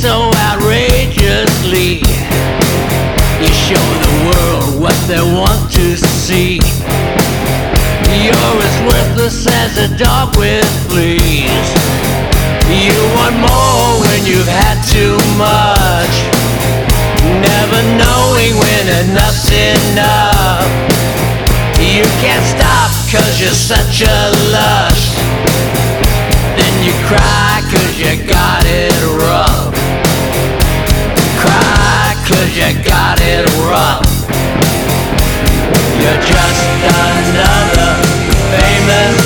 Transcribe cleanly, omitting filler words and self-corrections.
so outrageously. You show the world what they want to see. You're as worthless as a dog with fleas. You want more when you've had too much, never knowing when enough's enough. You can't stop 'cause you're such a lush. Then you cry 'cause you got it rough. Cry 'cause you got it rough. You're just another famous